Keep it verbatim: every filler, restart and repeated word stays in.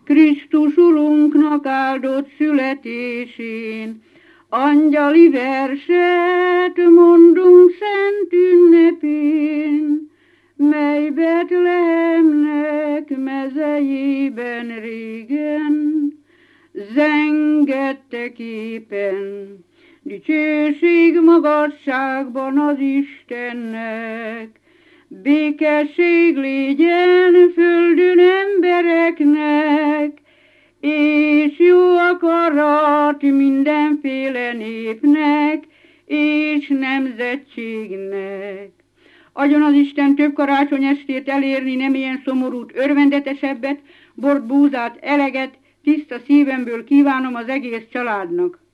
Krisztus Urunknak áldott születésén. Angyali verset mondunk szent ünnepén, mely Betlehemnek mezejében régen zengette képen. Dicsőség magasságban az Istennek, békesség légyen földön embereknek, és jó akarat mindenféle népnek és nemzetségnek. Adjon az Isten több karácsony estét elérni, nem ilyen szomorút, örvendetesebbet, bort, búzát, eleget, tiszta szívemből kívánom az egész családnak.